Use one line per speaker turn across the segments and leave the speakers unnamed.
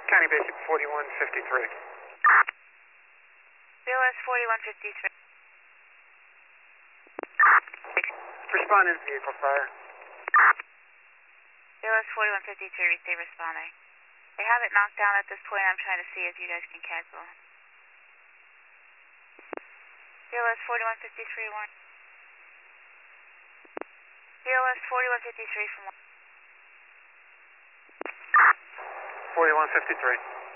County Basic 4153.
BLS 4153.
Responding to vehicle fire.
BLS 4153, receive responding. They have it knocked down at this point. I'm trying to see if you guys can cancel. BLS 4153, 1. BLS 4153 from 1.
4153.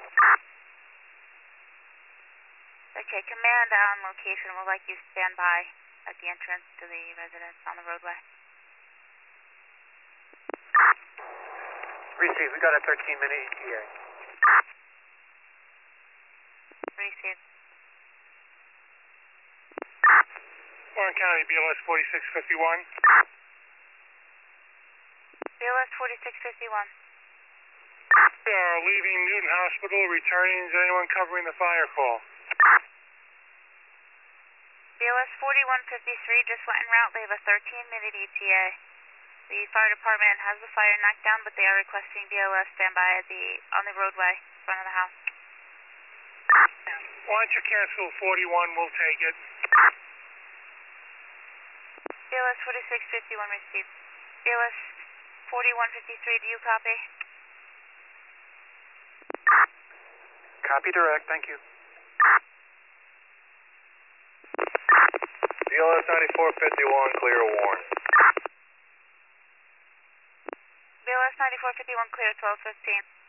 Okay, command on location. We'll like you stand by at the entrance to the residence on the roadway.
Receive. We got a 13-minute ETA.
Receive.
Warren County, BLS 4651.
BLS 4651.
Leaving Newton Hospital, returning. Is anyone covering the fire call?
BLS 4153 just went en route. They have a 13-minute ETA. The fire department has the fire knocked down, but they are requesting BLS standby on the roadway in front of the house.
Why don't you cancel 41? We'll take it.
BLS 4651 received. BLS 4153, do you copy?
Copy direct. Thank you.
BLS 9451, clear Warren.
BLS 9451, clear 1215.